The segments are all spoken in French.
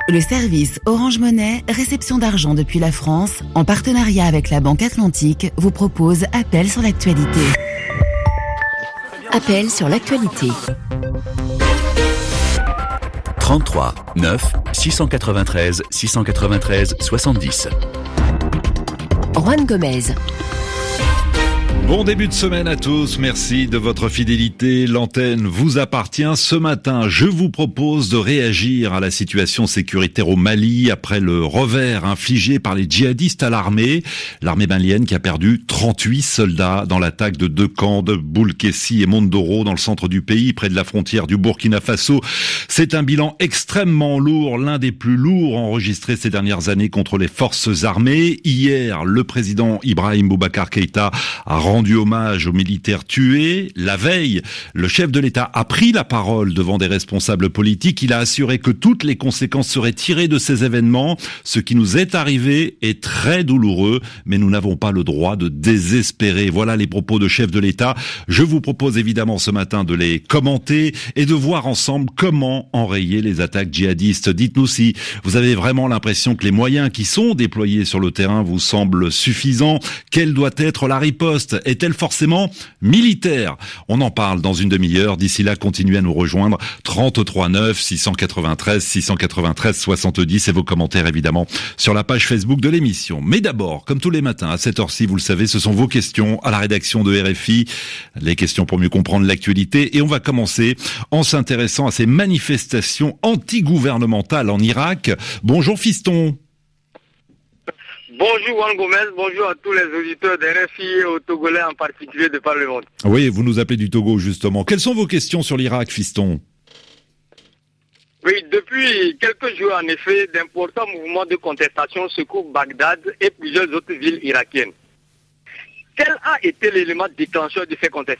Le service Orange Monnaie, réception d'argent depuis la France, en partenariat avec la Banque Atlantique, vous propose Appel sur l'actualité. Appel sur l'actualité. 33 9 693 693 70. Juan Gomez. Bon début de semaine à tous, merci de votre fidélité. L'antenne vous appartient. Ce matin, je vous propose de réagir à la situation sécuritaire au Mali après le revers infligé par les djihadistes à l'armée. L'armée malienne qui a perdu 38 soldats dans l'attaque de deux camps de Boulkessi et Mondoro dans le centre du pays, près de la frontière du Burkina Faso. C'est un bilan extrêmement lourd, l'un des plus lourds enregistrés ces dernières années contre les forces armées. Hier, le président Ibrahim Boubacar Keïta a rendu hommage aux militaires tués. La veille, le chef de l'État a pris la parole devant des responsables politiques. Il a assuré que toutes les conséquences seraient tirées de ces événements. Ce qui nous est arrivé est très douloureux, mais nous n'avons pas le droit de désespérer. Voilà les propos de chef de l'État. Je vous propose évidemment ce matin de les commenter et de voir ensemble comment enrayer les attaques djihadistes. Dites-nous si vous avez vraiment l'impression que les moyens qui sont déployés sur le terrain vous semblent suffisants. Quelle doit être la riposte ? Est-elle forcément militaire ? On en parle dans une demi-heure. D'ici là, continuez à nous rejoindre. 33 9 693 693 70 et vos commentaires évidemment sur la page Facebook de l'émission. Mais d'abord, comme tous les matins à cette heure-ci, vous le savez, ce sont vos questions à la rédaction de RFI. Les questions pour mieux comprendre l'actualité. Et on va commencer en s'intéressant à ces manifestations anti-gouvernementales en Irak. Bonjour Fiston. Bonjour Juan Gomez, bonjour à tous les auditeurs de RFI et aux Togolais en particulier de par le monde. Oui, vous nous appelez du Togo justement. Quelles sont vos questions sur l'Irak, Fiston ? Oui, depuis quelques jours en effet, d'importants mouvements de contestation secouent Bagdad et plusieurs autres villes irakiennes. Quel a été l'élément déclencheur de ces contestations ?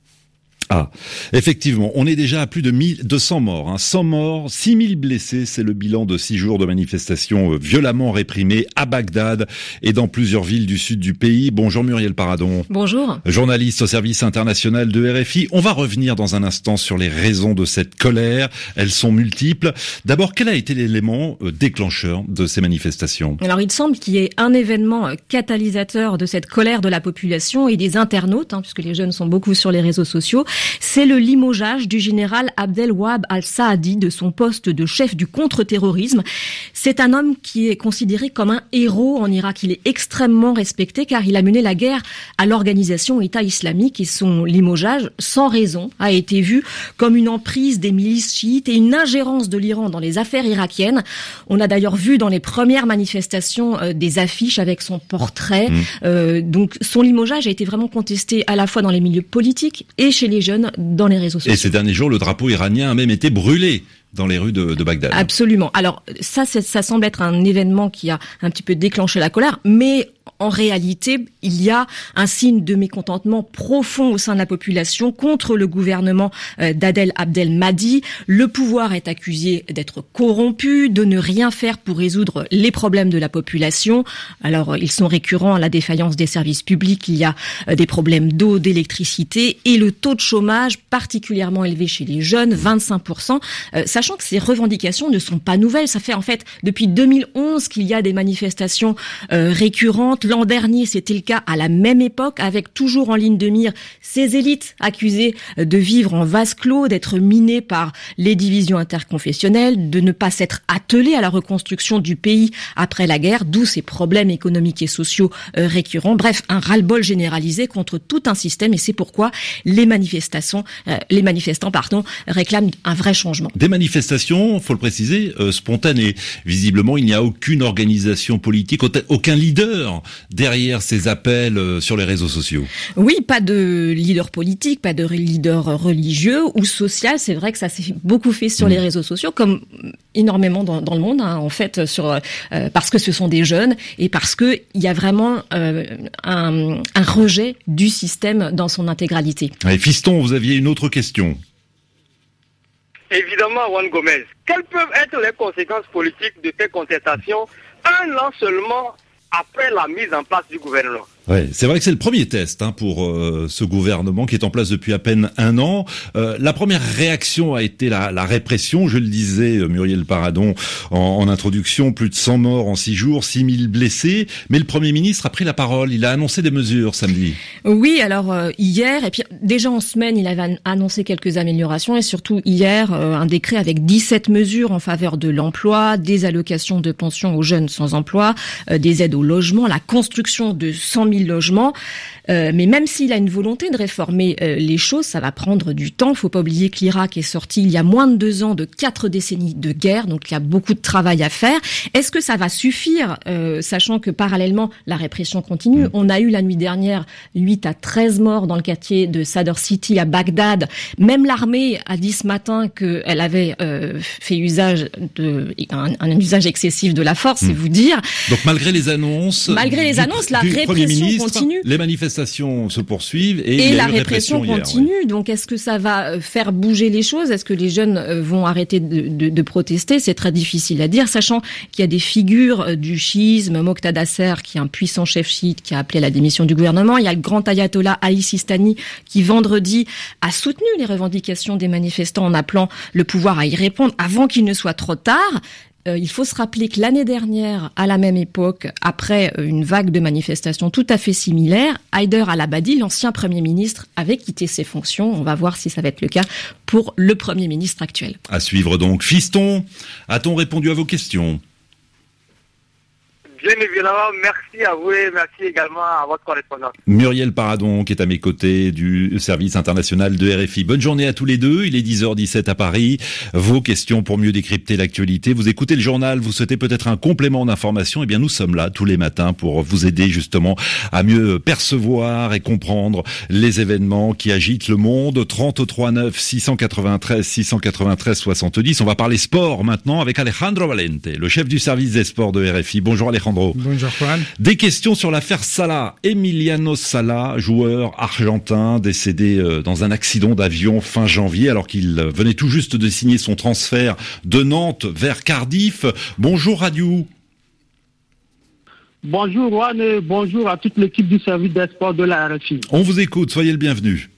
Ah, effectivement, on est déjà à plus de 200 morts, 100 morts, 6000 blessés, c'est le bilan de 6 jours de manifestations violemment réprimées à Bagdad et dans plusieurs villes du sud du pays. Bonjour Muriel Paradon. Bonjour. Journaliste au service international de RFI. On va revenir dans un instant sur les raisons de cette colère. Elles sont multiples. D'abord, quel a été l'élément déclencheur de ces manifestations ? Alors, il semble qu'il y ait un événement catalysateur de cette colère de la population et des internautes, puisque les jeunes sont beaucoup sur les réseaux sociaux. C'est le limogeage du général Abdelwahab al-Saadi de son poste de chef du contre-terrorisme. C'est un homme qui est considéré comme un héros en Irak. Il est extrêmement respecté car il a mené la guerre à l'organisation État islamique et son limogeage, sans raison, a été vu comme une emprise des milices chiites et une ingérence de l'Iran dans les affaires irakiennes. On a d'ailleurs vu dans les premières manifestations des affiches avec son portrait. Donc son limogeage a été vraiment contesté à la fois dans les milieux politiques et chez les jeunes dans les réseaux sociaux. Et ces derniers jours, le drapeau iranien a même été brûlé dans les rues de Bagdad. Absolument. Alors ça semble être un événement qui a un petit peu déclenché la colère, mais en réalité, il y a un signe de mécontentement profond au sein de la population contre le gouvernement d'Adel Abdelmahdi. Le pouvoir est accusé d'être corrompu, de ne rien faire pour résoudre les problèmes de la population. Alors, ils sont récurrents à la défaillance des services publics. Il y a des problèmes d'eau, d'électricité et le taux de chômage particulièrement élevé chez les jeunes, 25%. Sachant que ces revendications ne sont pas nouvelles. Ça fait en fait depuis 2011 qu'il y a des manifestations récurrentes. L'an dernier, c'était le cas à la même époque, avec toujours en ligne de mire ces élites accusées de vivre en vase clos, d'être minées par les divisions interconfessionnelles, de ne pas s'être attelées à la reconstruction du pays après la guerre, d'où ces problèmes économiques et sociaux récurrents. Bref, un ras-le-bol généralisé contre tout un système, et c'est pourquoi les manifestants réclament un vrai changement. Des manifestations, faut le préciser, spontanées. Visiblement, il n'y a aucune organisation politique, aucun leader derrière ces appels sur les réseaux sociaux. Oui, pas de leader politique, pas de leader religieux ou social. C'est vrai que ça s'est beaucoup fait sur les réseaux sociaux, comme énormément dans le monde, en fait, parce que ce sont des jeunes et parce que il y a vraiment un rejet du système dans son intégralité. Allez, Fiston, vous aviez une autre question. Évidemment, Juan Gomez. Quelles peuvent être les conséquences politiques de ces contestations un an seulement après la mise en place du gouvernement? Ouais, c'est vrai que c'est le premier test pour ce gouvernement qui est en place depuis à peine un an. La première réaction a été la répression, je le disais, Muriel Paradon, en introduction, plus de 100 morts en 6 jours, 6000 blessés. Mais le Premier ministre a pris la parole, il a annoncé des mesures samedi. Oui, alors hier, et puis déjà en semaine, il avait annoncé quelques améliorations, et surtout hier, un décret avec 17 mesures en faveur de l'emploi, des allocations de pension aux jeunes sans emploi, des aides au logement, la construction de 100 000 logements. Mais même s'il a une volonté de réformer les choses, ça va prendre du temps. Faut pas oublier que l'Irak est sorti il y a moins de 2 ans de 4 décennies de guerre, donc il y a beaucoup de travail à faire. Est-ce que ça va suffire, sachant que parallèlement la répression continue? On a eu la nuit dernière 8 à 13 morts dans le quartier de Sadr City à Bagdad. Même l'armée a dit ce matin qu'elle avait fait usage un usage excessif de la force, c'est vous dire. Donc malgré les annonces, la répression continue. Les manifestations se poursuivent et la répression continue. Hier, donc est-ce que ça va faire bouger les choses? Est-ce que les jeunes vont arrêter de protester? C'est très difficile à dire, sachant qu'il y a des figures du chiisme, Moqtada Nasser, qui est un puissant chef chiite, qui a appelé à la démission du gouvernement. Il y a le grand ayatollah Ali Sistani, qui vendredi a soutenu les revendications des manifestants en appelant le pouvoir à y répondre avant qu'il ne soit trop tard. Il faut se rappeler que l'année dernière, à la même époque, après une vague de manifestations tout à fait similaire, Haider al-Abadi, l'ancien Premier ministre, avait quitté ses fonctions. On va voir si ça va être le cas pour le Premier ministre actuel. À suivre donc. Fiston, a-t-on répondu à vos questions ? Bien évidemment, merci à vous et merci également à votre correspondant. Muriel Paradon, qui est à mes côtés du service international de RFI. Bonne journée à tous les deux. Il est 10h17 à Paris. Vos questions pour mieux décrypter l'actualité. Vous écoutez le journal, vous souhaitez peut-être un complément d'information. Eh bien, nous sommes là tous les matins pour vous aider justement à mieux percevoir et comprendre les événements qui agitent le monde. 33 9 693 693 70. On va parler sport maintenant avec Alejandro Valente, le chef du service des sports de RFI. Bonjour Alejandro. Bonjour Juan. Des questions sur l'affaire Salah. Emiliano Sala, joueur argentin décédé dans un accident d'avion fin janvier alors qu'il venait tout juste de signer son transfert de Nantes vers Cardiff. Bonjour Radiou. Bonjour Juan et bonjour à toute l'équipe du service des sports de la RFI. On vous écoute, soyez le bienvenu.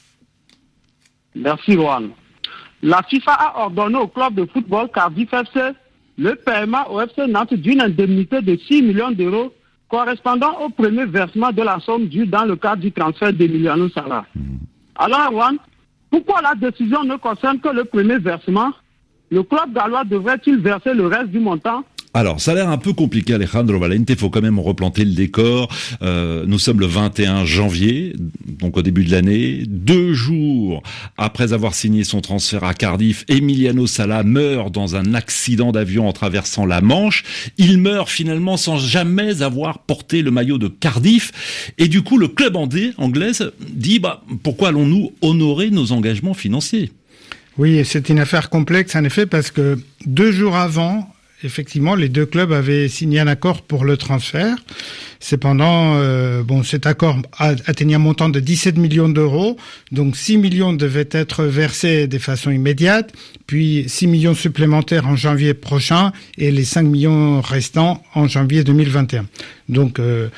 Merci Juan. La FIFA a ordonné au club de football Cardiff FC le paiement au FC Nantes d'une indemnité de 6 millions d'euros correspondant au premier versement de la somme due dans le cadre du transfert d'Emiliano Sala. Alors, Juan, pourquoi la décision ne concerne que le premier versement? Le club gallois devrait-il verser le reste du montant? Alors, ça a l'air un peu compliqué, Alejandro Valente. Il faut quand même replanter le décor. Nous sommes le 21 janvier, donc au début de l'année. 2 jours après avoir signé son transfert à Cardiff, Emiliano Sala meurt dans un accident d'avion en traversant la Manche. Il meurt finalement sans jamais avoir porté le maillot de Cardiff. Et du coup, le club anglais dit, pourquoi allons-nous honorer nos engagements financiers? Oui, c'est une affaire complexe en effet parce que 2 jours avant, effectivement, les deux clubs avaient signé un accord pour le transfert. Cependant, cet accord atteignait un montant de 17 millions d'euros. Donc 6 millions devaient être versés de façon immédiate, puis 6 millions supplémentaires en janvier prochain et les 5 millions restants en janvier 2021. Donc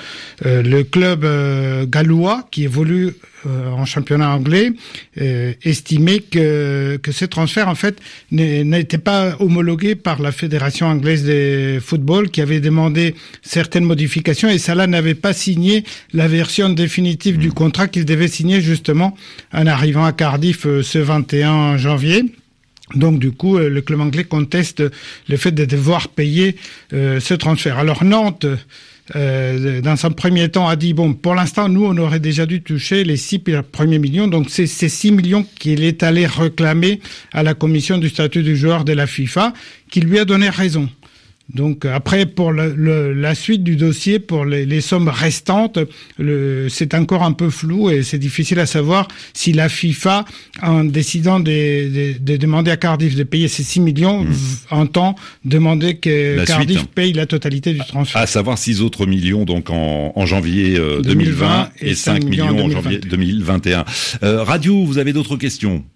le club gallois qui évolue en championnat anglais estimait que ce transfert en fait n'était pas homologué par la Fédération anglaise de football qui avait demandé certaines modifications et Salah n'avait pas signé la version définitive du contrat qu'il devait signer justement en arrivant à Cardiff ce 21 janvier. Donc du coup, le club anglais conteste le fait de devoir payer ce transfert. Alors Nantes, dans un premier temps, a dit pour l'instant, nous, on aurait déjà dû toucher les 6 premiers millions. Donc c'est ces 6 millions qu'il est allé réclamer à la commission du statut du joueur de la FIFA, qui lui a donné raison. Donc après, pour la suite du dossier, pour les sommes restantes, c'est encore un peu flou et c'est difficile à savoir si la FIFA, en décidant de demander à Cardiff de payer ces 6 millions, entend demander que Cardiff paye la totalité du transfert. À savoir 6 autres millions donc en janvier 2020 et 5 millions en janvier 2021. Radio, vous avez d'autres questions?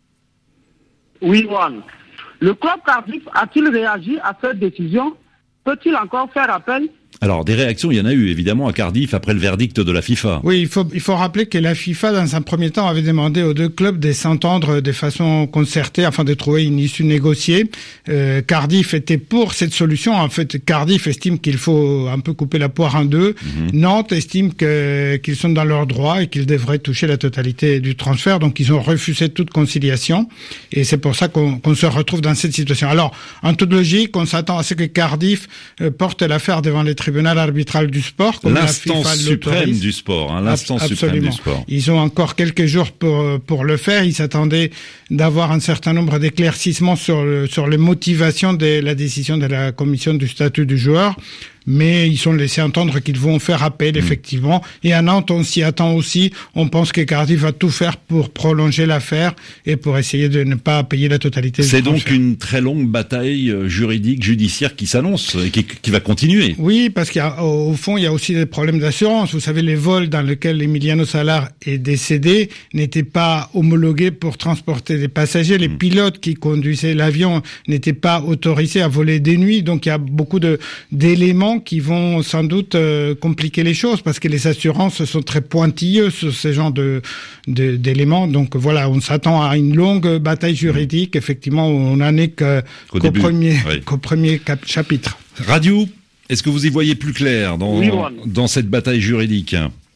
Oui, Juan. Le club Cardiff a-t-il réagi à cette décision? Peut-il encore faire appel Alors, des réactions, il y en a eu, évidemment, à Cardiff, après le verdict de la FIFA. Oui, il faut rappeler que la FIFA, dans un premier temps, avait demandé aux deux clubs de s'entendre de façon concertée afin de trouver une issue négociée. Cardiff était pour cette solution. En fait, Cardiff estime qu'il faut un peu couper la poire en deux. Nantes estime qu'ils sont dans leurs droits et qu'ils devraient toucher la totalité du transfert. Donc, ils ont refusé toute conciliation. Et c'est pour ça qu'on se retrouve dans cette situation. Alors, en toute logique, on s'attend à ce que Cardiff porte l'affaire devant les tribunal arbitral du sport, comme l'instance suprême du sport, l'instance suprême du sport. Ils ont encore quelques jours pour le faire. Ils s'attendaient d'avoir un certain nombre d'éclaircissements sur les motivations de la décision de la commission du statut du joueur. Mais ils sont laissés entendre qu'ils vont faire appel, effectivement. Et à Nantes, on s'y attend aussi. On pense que Cardiff va tout faire pour prolonger l'affaire et pour essayer de ne pas payer la totalité. C'est donc une très longue bataille juridique, judiciaire qui s'annonce et qui va continuer. Oui, parce qu'au fond, il y a aussi des problèmes d'assurance. Vous savez, les vols dans lesquels Emiliano Salar est décédé n'étaient pas homologués pour transporter des passagers. Les pilotes qui conduisaient l'avion n'étaient pas autorisés à voler des nuits. Donc, il y a beaucoup d'éléments qui vont sans doute compliquer les choses parce que les assurances sont très pointilleuses sur ce genre d'éléments. Donc voilà, on s'attend à une longue bataille juridique. Effectivement, on n'en est qu'au premier chapitre. Radio, est-ce que vous y voyez plus clair dans cette bataille juridique?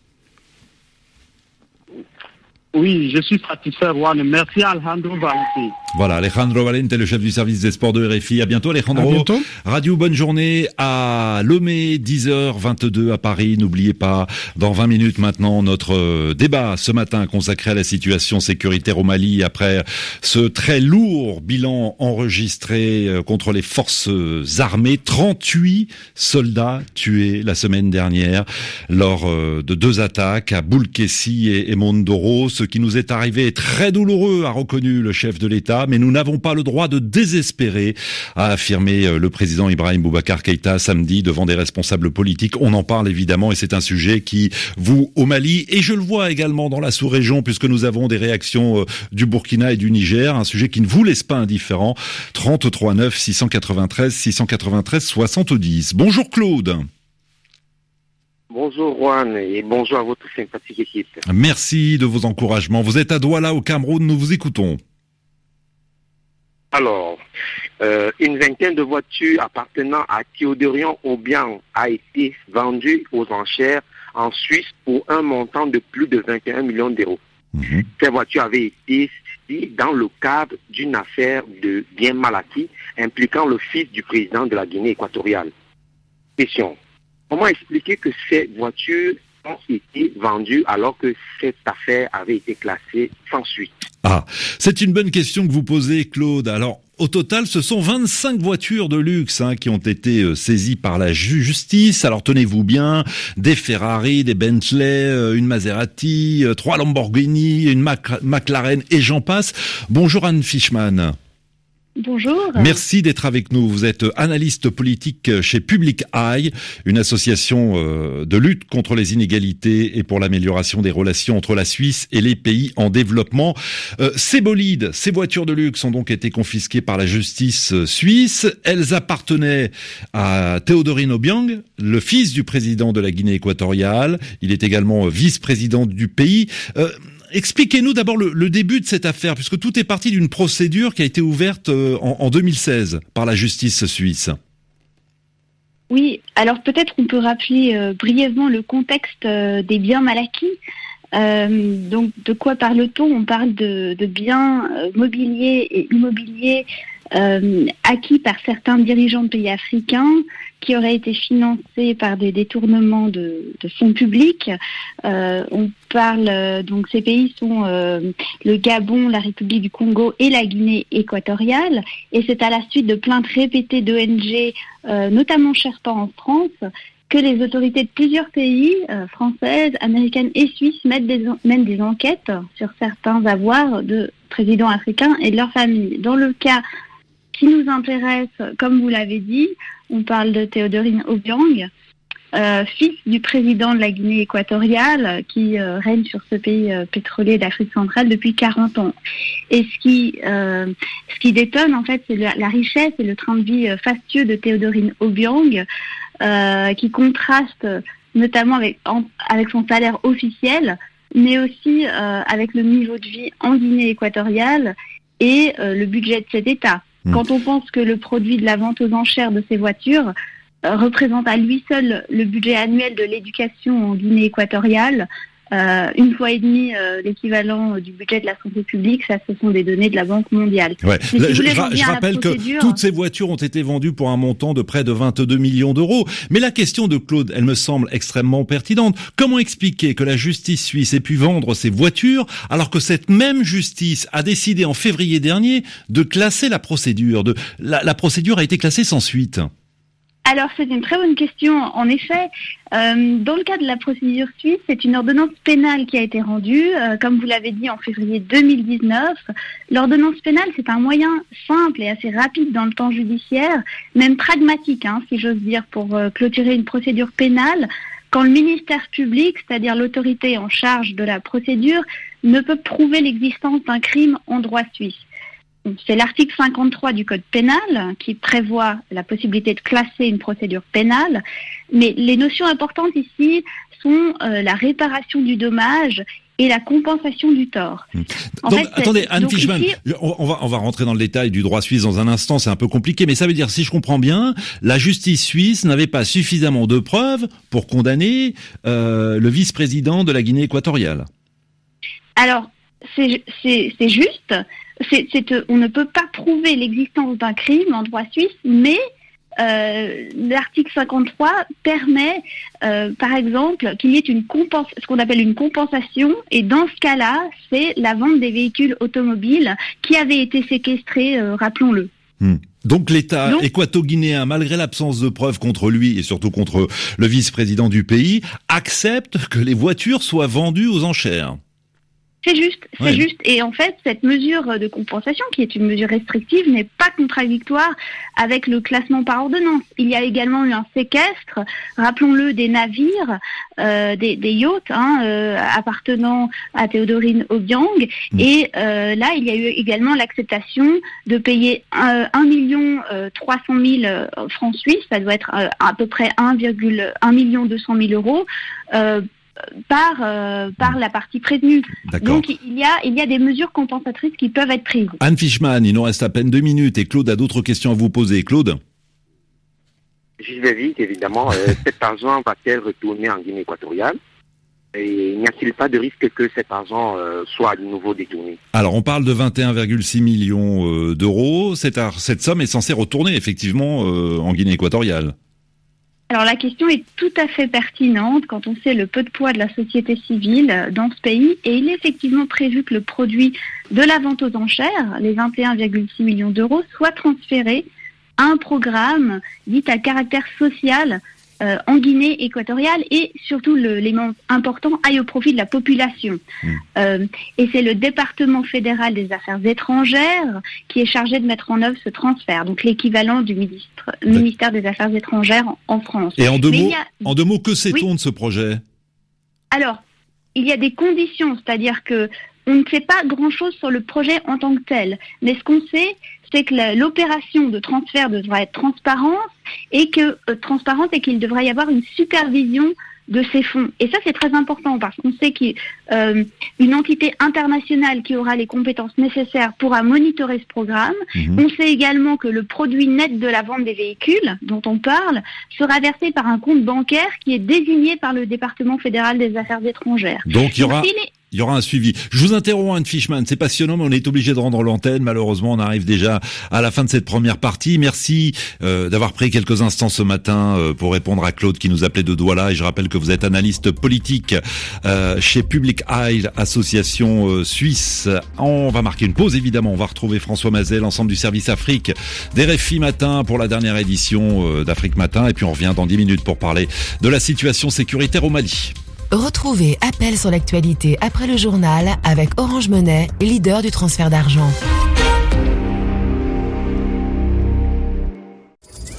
Oui, je suis satisfait, Juan. Merci Alejandro Valente. Voilà, Alejandro Valente, le chef du service des sports de RFI. À bientôt, Alejandro. À bientôt. Radio, bonne journée à Lomé, 10h22 à Paris. N'oubliez pas, dans 20 minutes maintenant, notre débat ce matin consacré à la situation sécuritaire au Mali après ce très lourd bilan enregistré contre les forces armées. 38 soldats tués la semaine dernière lors de 2 attaques à Boulkessi et Mondoro. Ce qui nous est arrivé est très douloureux, a reconnu le chef de l'État, mais nous n'avons pas le droit de désespérer, a affirmé le président Ibrahim Boubacar Keïta samedi devant des responsables politiques. On en parle évidemment et c'est un sujet qui vous au Mali et je le vois également dans la sous-région puisque nous avons des réactions du Burkina et du Niger, un sujet qui ne vous laisse pas indifférent. 33 9 693 70. Bonjour Claude. Bonjour Juan et bonjour à votre sympathique équipe. Merci de vos encouragements. Vous êtes à Douala au Cameroun, nous vous écoutons. Alors, une vingtaine de voitures appartenant à Théodorian Obiang a été vendue aux enchères en Suisse pour un montant de plus de 21 millions d'euros. Ces voitures avaient été saisies dans le cadre d'une affaire de biens mal acquis impliquant le fils du président de la Guinée équatoriale. Question. Comment expliquer que ces voitures ont été vendues alors que cette affaire avait été classée sans suite? C'est une bonne question que vous posez, Claude. Alors, au total, ce sont 25 voitures de luxe qui ont été saisies par la justice. Alors, tenez-vous bien, des Ferrari, des Bentley, une Maserati, 3 Lamborghini, une McLaren et j'en passe. Bonjour Anne Fishman. Bonjour. Merci d'être avec nous. Vous êtes analyste politique chez Public Eye, une association de lutte contre les inégalités et pour l'amélioration des relations entre la Suisse et les pays en développement. Ces bolides, ces voitures de luxe ont donc été confisquées par la justice suisse. Elles appartenaient à Théodorine Obiang, le fils du président de la Guinée équatoriale. Il est également vice-président du pays. Expliquez-nous d'abord le début de cette affaire, puisque tout est parti d'une procédure qui a été ouverte en 2016 par la justice suisse. Oui, alors peut-être on peut rappeler brièvement le contexte des biens mal acquis. Donc de quoi parle-t-on? On parle de biens mobiliers et immobiliers acquis par certains dirigeants de pays africains qui auraient été financés par des détournements de fonds publics. On parle, donc ces pays sont le Gabon, la République du Congo et la Guinée équatoriale. Et c'est à la suite de plaintes répétées d'ONG, notamment Sherpa en France, que les autorités de plusieurs pays, françaises, américaines et suisses, mènent des enquêtes sur certains avoirs de présidents africains et de leurs familles. Dans le cas qui nous intéresse, comme vous l'avez dit, on parle de Théodorine Obiang. fils du président de la Guinée équatoriale, qui règne sur ce pays pétrolier d'Afrique centrale depuis 40 ans. Et ce qui détonne, en fait, c'est la richesse et le train de vie fastueux de Théodorine Obiang, qui contraste notamment avec son salaire officiel, mais aussi avec le niveau de vie en Guinée équatoriale et le budget de cet État. Quand on pense que le produit de la vente aux enchères de ces voitures représente à lui seul le budget annuel de l'éducation en Guinée équatoriale, une fois et demie l'équivalent du budget de la santé publique, ça ce sont des données de la Banque mondiale. Ouais. Je rappelle que toutes ces voitures ont été vendues pour un montant de près de 22 millions d'euros. Mais la question de Claude, elle me semble extrêmement pertinente. Comment expliquer que la justice suisse ait pu vendre ces voitures alors que cette même justice a décidé en février dernier de classer la procédure? La procédure a été classée sans suite. Alors, c'est une très bonne question. En effet, dans le cas de la procédure suisse, c'est une ordonnance pénale qui a été rendue, comme vous l'avez dit, en février 2019. L'ordonnance pénale, c'est un moyen simple et assez rapide dans le temps judiciaire, même pragmatique, si j'ose dire, pour clôturer une procédure pénale, quand le ministère public, c'est-à-dire l'autorité en charge de la procédure, ne peut prouver l'existence d'un crime en droit suisse. C'est l'article 53 du Code pénal qui prévoit la possibilité de classer une procédure pénale. Mais les notions importantes ici sont la réparation du dommage et la compensation du tort. Attendez, Anne Fischmann, on va rentrer dans le détail du droit suisse dans un instant, c'est un peu compliqué, mais ça veut dire, si je comprends bien, la justice suisse n'avait pas suffisamment de preuves pour condamner le vice-président de la Guinée équatoriale. Alors, c'est juste. On ne peut pas prouver l'existence d'un crime en droit suisse, mais l'article 53 permet, par exemple, qu'il y ait ce qu'on appelle une compensation, et dans ce cas-là, c'est la vente des véhicules automobiles qui avaient été séquestrés, rappelons-le. Donc l'État équato-guinéen, malgré l'absence de preuves contre lui et surtout contre le vice-président du pays, accepte que les voitures soient vendues aux enchères. C'est juste. Et en fait, cette mesure de compensation, qui est une mesure restrictive, n'est pas contradictoire avec le classement par ordonnance. Il y a également eu un séquestre, rappelons-le, des navires, des yachts appartenant à Théodorine Obiang. Et là, il y a eu également l'acceptation de payer 1 300 000 francs suisses, ça doit être à peu près 1 200 000 euros, par la partie prévenue. D'accord. Donc il y a des mesures compensatrices qui peuvent être prises. Anne Fischmann, il nous reste à peine 2 minutes et Claude a d'autres questions à vous poser. Claude ? J'y vais vite, évidemment. Cet argent va-t-elle retourner en Guinée équatoriale? Et n'y a-t-il pas de risque que cet argent soit de nouveau détourné? Alors, on parle de 21,6 millions d'euros. Cette somme est censée retourner effectivement en Guinée équatoriale. Alors la question est tout à fait pertinente quand on sait le peu de poids de la société civile dans ce pays, et il est effectivement prévu que le produit de la vente aux enchères, les 21,6 millions d'euros, soit transféré à un programme dit à caractère social en Guinée équatoriale, et surtout l'élément important, aille au profit de la population. Et c'est le département fédéral des affaires étrangères qui est chargé de mettre en œuvre ce transfert, donc l'équivalent du ministère des Affaires étrangères en France. Et en deux mots, que sait-on de ce projet? Alors, il y a des conditions, c'est-à-dire que on ne sait pas grand-chose sur le projet en tant que tel, mais ce qu'on sait, c'est que l'opération de transfert devra être transparente et qu'il devrait y avoir une supervision de ces fonds. Et ça, c'est très important parce qu'on sait qu'une entité internationale qui aura les compétences nécessaires pourra monitorer ce programme. On sait également que le produit net de la vente des véhicules dont on parle sera versé par un compte bancaire qui est désigné par le département fédéral des affaires étrangères. Donc il y aura un suivi. Je vous interromps, Anne Fischmann, c'est passionnant, mais on est obligé de rendre l'antenne. Malheureusement, on arrive déjà à la fin de cette première partie. Merci d'avoir pris quelques instants ce matin pour répondre à Claude qui nous appelait de Douala. Et je rappelle que vous êtes analyste politique chez Public Eye, association suisse. On va marquer une pause, évidemment. On va retrouver François Mazel, l'ensemble du service Afrique d'RFI Matin pour la dernière édition d'Afrique Matin. Et puis on revient dans 10 minutes pour parler de la situation sécuritaire au Mali. Retrouvez Appel sur l'actualité après le journal avec Orange Money, leader du transfert d'argent.